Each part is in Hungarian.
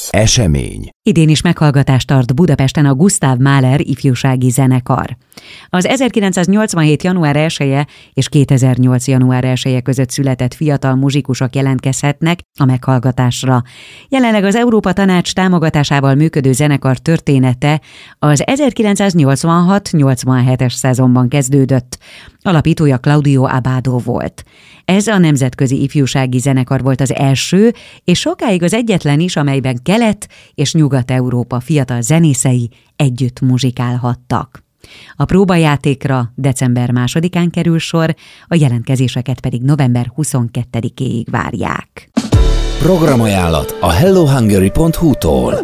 Esemény. Idén is meghallgatást tart Budapesten a Gustav Mahler ifjúsági zenekar. Az 1987. január 1-e és 2008. január 1-e között született fiatal muzsikusok jelentkezhetnek a meghallgatásra. Jelenleg az Európa Tanács támogatásával működő zenekar története az 1986-87-es szezonban kezdődött. Alapítója Claudio Abbado volt. Ez a nemzetközi ifjúsági zenekar volt az első, és sokáig az egyetlen is, amelyben Kelet- és Nyugat-Európa fiatal zenészei együtt muzsikálhattak. A próbajátékra december 2-án kerül sor, a jelentkezéseket pedig november 22-éig várják. Programajánlat a hellohungary.hu-tól.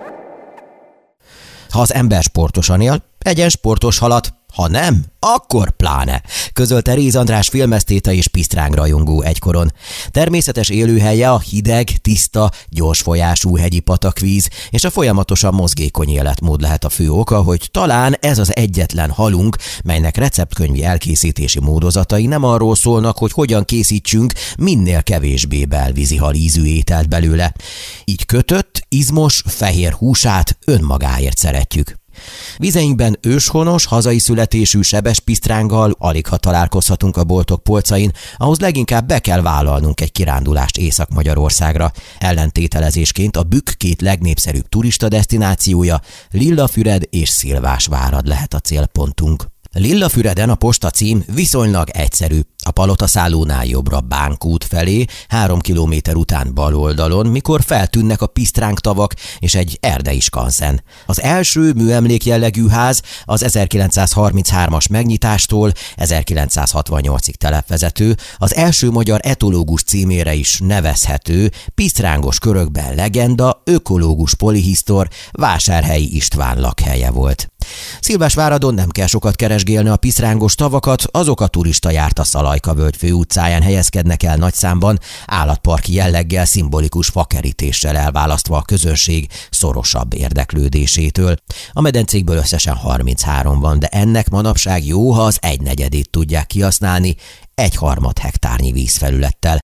Ha az ember sportosan él, egyen sportos halat, ha nem, akkor pláne, közölte Réz András filmesztéta és pisztráng rajongó egykoron. Természetes élőhelye a hideg, tiszta, gyors folyású hegyi patakvíz, és a folyamatosan mozgékony életmód lehet a fő oka, hogy talán ez az egyetlen halunk, melynek receptkönyvi elkészítési módozatai nem arról szólnak, hogy hogyan készítsünk minél kevésbé belvízi hal ízű ételt belőle. Így kötött, izmos, fehér húsát önmagáért szeretjük. Vizeinkben őshonos, hazai születésű sebes pisztránggal aligha találkozhatunk a boltok polcain, ahhoz leginkább be kell vállalnunk egy kirándulást Észak-Magyarországra. Ellentételezésként a Bükk két legnépszerűbb turista desztinációja, Lillafüred és Szilvásvárad lehet a célpontunk. Lillafüreden a postacím viszonylag egyszerű. A Palotaszállónál jobbra Bánkút felé, 3 kilométer után bal oldalon, mikor feltűnnek a pisztrángtavak és egy erdei skanzen. Az első műemlék jellegű ház az 1933-as megnyitástól 1968-ig telepvezető, az első magyar etológus címére is nevezhető, pisztrángos körökben legenda, ökológus polihisztor, Vásárhelyi István lakhelye volt. Szilvásváradon nem kell sokat keresgélni a pisztrángos tavakat, azok a turista járt a Szalajka-völgy főutcáján helyezkednek el nagyszámban, állatparki jelleggel, szimbolikus fakerítéssel elválasztva a közönség szorosabb érdeklődésétől. A medencékből összesen 33 van, de ennek manapság jó, ha az 1/4 tudják kihasználni 1/3 hektárnyi vízfelülettel.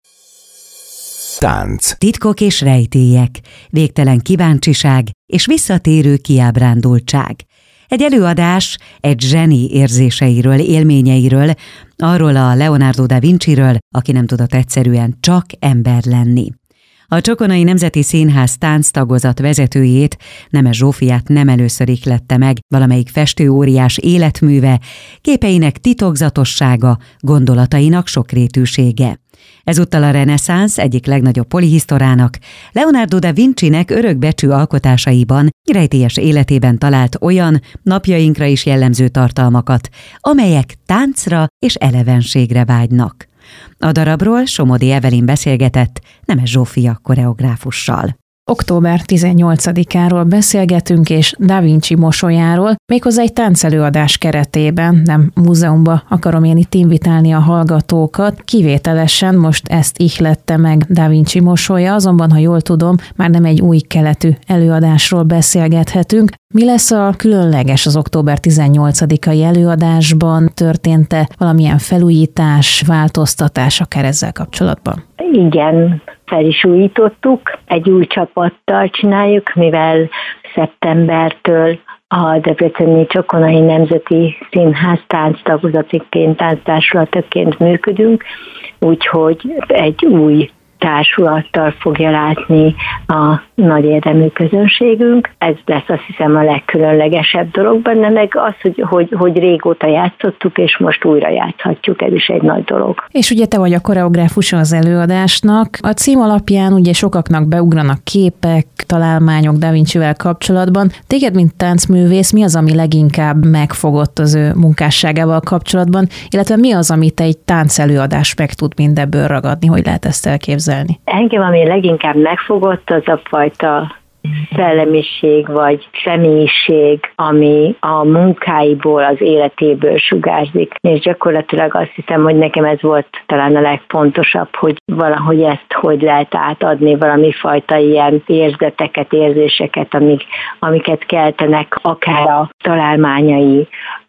Tánc. Titkok és rejtélyek, végtelen kíváncsiság és visszatérő kiábrándultság. Egy előadás egy zseni érzéseiről, élményeiről, arról a Leonardo da Vinciről, aki nem tudott egyszerűen csak ember lenni. A Csokonai Nemzeti Színház tánctagozat vezetőjét, Nemes Zsófiát nem először ihlette meg valamelyik festőóriás életműve, képeinek titokzatossága, gondolatainak sokrétűsége. Ezúttal a reneszánsz egyik legnagyobb polihisztorának, Leonardo da Vincinek örökbecsű alkotásaiban, rejtélyes életében talált olyan napjainkra is jellemző tartalmakat, amelyek táncra és elevenségre vágynak. A darabról Somodi Evelyn beszélgetett Nemes Zsófia koreográfussal. Október 18-áról beszélgetünk, és Da Vinci mosolyáról, méghozzá egy táncelőadás keretében, nem múzeumba akarom én itt invitálni a hallgatókat. Kivételesen most ezt ihlette meg Da Vinci mosolya, azonban, ha jól tudom, már nem egy új keletű előadásról beszélgethetünk. Mi lesz a különleges az október 18-ai előadásban? Történt-e valamilyen felújítás, változtatás akár ezzel kapcsolatban? Igen, fel is újítottuk, egy új csapattal csináljuk, mivel szeptembertől a Debreceni Csokonai Nemzeti Színház tánctagozatiként, tánctársulataként működünk, úgyhogy egy új társulattal fogja látni a nagy érdemű közönségünk. Ez lesz, azt hiszem, a legkülönlegesebb dolog benne, meg az, hogy régóta játszottuk, és most újra játszhatjuk, ez is egy nagy dolog. És ugye te vagy a koreográfusa az előadásnak. A cím alapján ugye sokaknak beugranak képek, találmányok Da Vincivel kapcsolatban. Téged, mint táncművész, mi az, ami leginkább megfogott az ő munkásságával kapcsolatban, illetve mi az, amit egy táncelőadás meg tud mindebből ragadni, hogy lehet ezt elképzelni? Engem, ami leginkább megfogott, az a fajta szellemiség vagy személyiség, ami a munkáiból, az életéből sugárzik. És gyakorlatilag azt hiszem, hogy nekem ez volt talán a legfontosabb, hogy valahogy ezt hogy lehet átadni, valami fajta ilyen érzeteket, érzéseket, amiket keltenek akár a találmányai,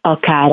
akár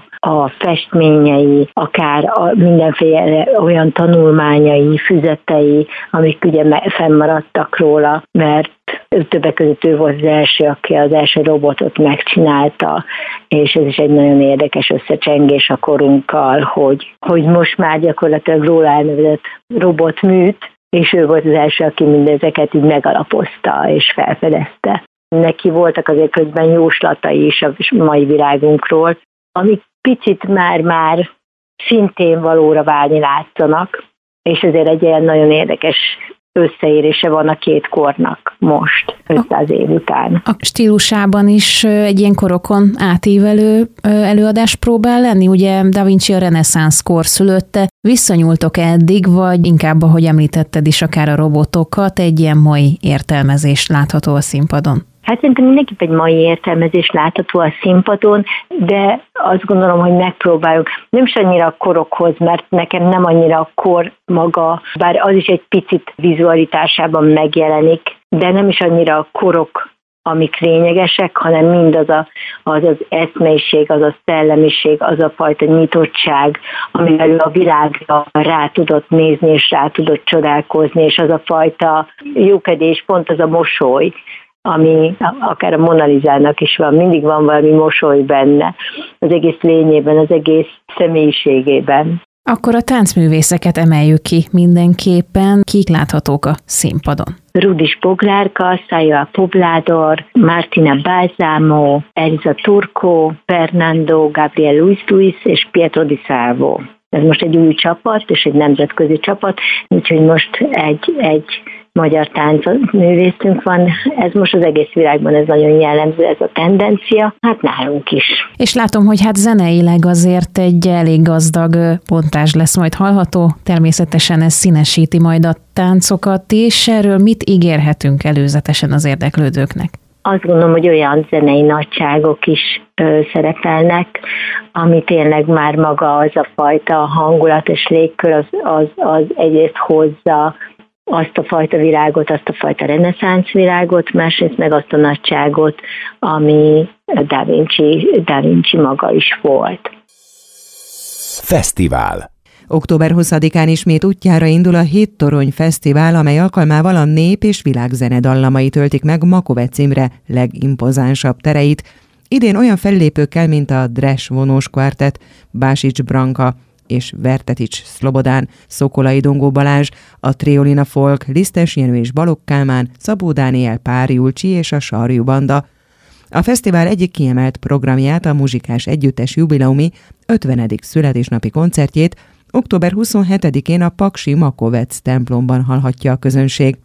a festményei, akár mindenféle olyan tanulmányai, füzetei, amik ugye fennmaradtak róla, mert többek között ő volt az első, aki az első robotot megcsinálta, és ez is egy nagyon érdekes összecsengés a korunkkal, hogy most már gyakorlatilag róla elnevezett robotműt, és ő volt az első, aki mindezeket így megalapozta és felfedezte. Neki voltak azért közben jóslatai is a mai világunkról, amik picit már szintén valóra válni látszanak, és ezért egy ilyen nagyon érdekes összeérése van a két kornak most, 500 év után. A stílusában is egy ilyen korokon átívelő előadás próbál lenni? Ugye Da Vinci a reneszánsz kor szülötte. Visszanyúltok eddig, vagy inkább, ahogy említetted is, akár a robotokat, egy ilyen mai értelmezés látható a színpadon? Hát szerintem mindenképp egy mai értelmezés látható a színpadon, de azt gondolom, hogy megpróbáljuk nem is annyira a korokhoz, mert nekem nem annyira a kor maga, bár az is egy picit vizualitásában megjelenik, de nem is annyira a korok, amik lényegesek, hanem mind az eszmeiség, az a szellemiség, az a fajta nyitottság, amivel a világra rá tudott nézni, és rá tudott csodálkozni, és az a fajta jókedés, pont az a mosoly, ami akár a Mona Lisának is van, mindig van valami mosoly benne, az egész lényében, az egész személyiségében. Akkor a táncművészeket emeljük ki mindenképpen, kik láthatók a színpadon? Rudis Boglárka, Sayal Poblador, Martina Balsamo, Elisa Turco, Fernando Gabriel Luis és Pietro Di Salvo. Ez most egy új csapat, és egy nemzetközi csapat, úgyhogy most egy magyar táncművészünk van. Ez most az egész világban ez nagyon jellemző, ez a tendencia, hát nálunk is. És látom, hogy hát zeneileg azért egy elég gazdag bontás lesz majd hallható, természetesen ez színesíti majd a táncokat is. Erről mit ígérhetünk előzetesen az érdeklődőknek? Azt gondolom, hogy olyan zenei nagyságok is szerepelnek, ami tényleg már maga az a fajta hangulat és légkör, az egyrészt hozza azt a fajta világot, azt a fajta reneszánsz világot, másrészt meg azt a nagyságot, ami Da Vinci maga is volt. Fesztivál. Október 20-án ismét útjára indul a Hét Torony Fesztivál, amely alkalmával a nép- és világzene dallamai töltik meg Makovec Imre legimpozánsabb tereit. Idén olyan fellépőkkel, mint a Dres vonós kvartett, Básics Branka és Vertetics Szlobodán, Szokolai Dongó Balázs, a Triolina Folk, Lisztes Jenő és Balogh Kálmán, Szabó Dániel, Pár Julcsi és a Sarjú Banda. A fesztivál egyik kiemelt programját, a Muzsikás Együttes jubileumi 50. születésnapi koncertjét október 27-én a paksi Makovec templomban hallhatja a közönség.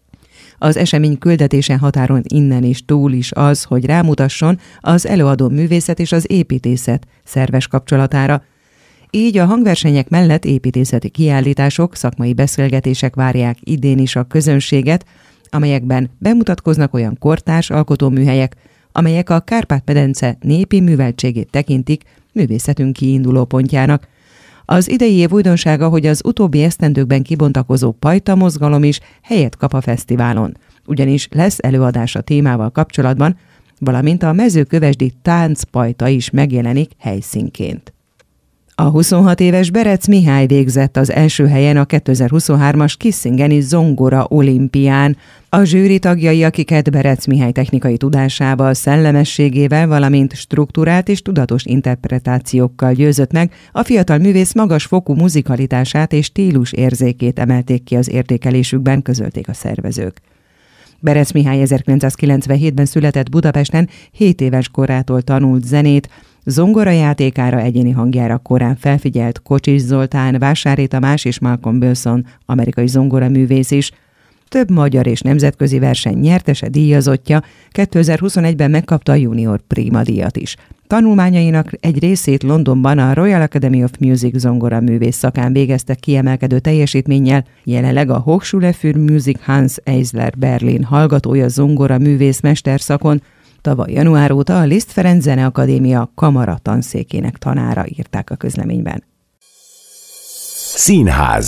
Az esemény küldetése határon innen is túl is az, hogy rámutasson az előadó művészet és az építészet szerves kapcsolatára. Így a hangversenyek mellett építészeti kiállítások, szakmai beszélgetések várják idén is a közönséget, amelyekben bemutatkoznak olyan kortárs alkotóműhelyek, amelyek a Kárpát-medence népi műveltségét tekintik művészetünk kiinduló pontjának. Az idei év újdonsága, hogy az utóbbi esztendőkben kibontakozó pajta mozgalom is helyet kap a fesztiválon, ugyanis lesz előadás a témával kapcsolatban, valamint a mezőkövesdi táncpajta is megjelenik helyszínként. A 26 éves Berec Mihály végzett az első helyen a 2023-as Kissingeni Zongora olimpián. A zsűri tagjai, akiket Berec Mihály technikai tudásával, szellemességével, valamint strukturált és tudatos interpretációkkal győzött meg, a fiatal művész magas fokú muzikalitását és stílus érzékét emelték ki az értékelésükben, közölték a szervezők. Berec Mihály 1997-ben született Budapesten, 7 éves korától tanult zenét, zongorajátékára, egyéni hangjára korán felfigyelt Kocsis Zoltán, Vásári Tamás és Malcolm Wilson, amerikai zongoraművész is. Több magyar és nemzetközi verseny nyertese, díjazottja, 2021-ben megkapta a Junior Prima díjat is. Tanulmányainak egy részét Londonban a Royal Academy of Music zongoraművész szakán végezte kiemelkedő teljesítménnyel, jelenleg a Hochschule für Musik Hans Eisler Berlin hallgatója zongoraművész mesterszakon, tavaly január óta a Liszt Ferenc Zeneakadémia kamara tanszékének tanára, írták a közleményben. Színház.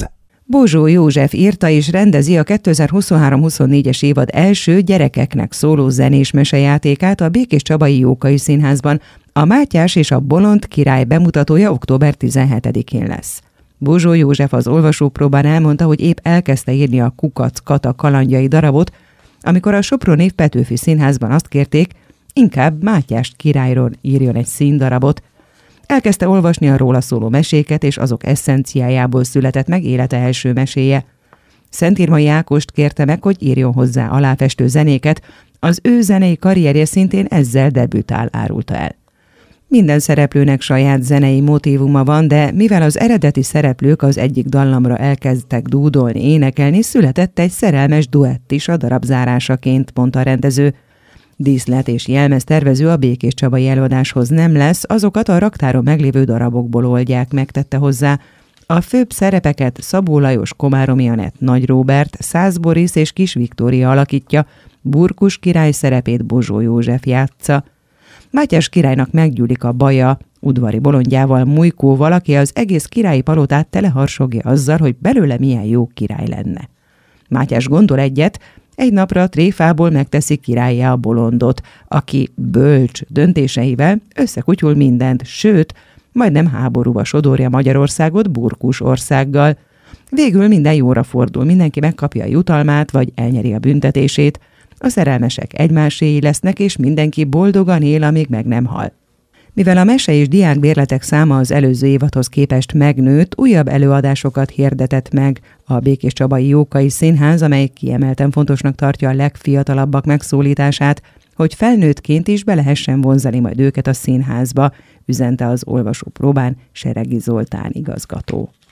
Bozsó József írta és rendezi a 2023-24-es évad első gyerekeknek szóló zenés mesejátékát a Békéscsabai Jókai Színházban. A Mátyás és a Bolond király bemutatója október 17-én lesz. Bozsó József az olvasópróbán elmondta, hogy épp elkezdte írni a Kukac Kata kalandjai darabot, amikor a soproni Petőfi Színházban azt kérték, inkább Mátyás királyról írjon egy színdarabot. Elkezdte olvasni a róla szóló meséket, és azok eszenciájából született meg élete első meséje. Szentírmai Ákost kérte meg, hogy írjon hozzá aláfestő zenéket, az ő zenei karrierje szintén ezzel debütál, árulta el. Minden szereplőnek saját zenei motívuma van, de mivel az eredeti szereplők az egyik dallamra elkezdtek dúdolni, énekelni, született egy szerelmes duett is a darab zárásaként, mondta a rendező. Díszlet és jelmez tervező a békéscsabai előadáshoz nem lesz, azokat a raktáron meglévő darabokból oldják, megtette hozzá. A főbb szerepeket Szabó Lajos, Komáromi Anett, Nagy Róbert, Szász Boris és Kis Viktória alakítja, Burkus király szerepét Bozsó József játsza. Mátyás királynak meggyűlik a baja, udvari bolondjával, Mujkóval, aki az egész királyi palotát teleharsogja azzal, hogy belőle milyen jó király lenne. Mátyás gondol egyet, egy napra tréfából megteszi királlyá a bolondot, aki bölcs döntéseivel összekutyul mindent, sőt, majdnem háborúba sodorja Magyarországot Burkus országgal. Végül minden jóra fordul, mindenki megkapja a jutalmát, vagy elnyeri a büntetését, a szerelmesek egymáséi lesznek, és mindenki boldogan él, amíg meg nem hal. Mivel a mese és diákbérletek száma az előző évadhoz képest megnőtt, újabb előadásokat hirdetett meg a Békéscsabai Jókai Színház, amely kiemelten fontosnak tartja a legfiatalabbak megszólítását, hogy felnőttként is be lehessen vonzani majd őket a színházba, üzente az olvasópróbán Seregi Zoltán igazgató.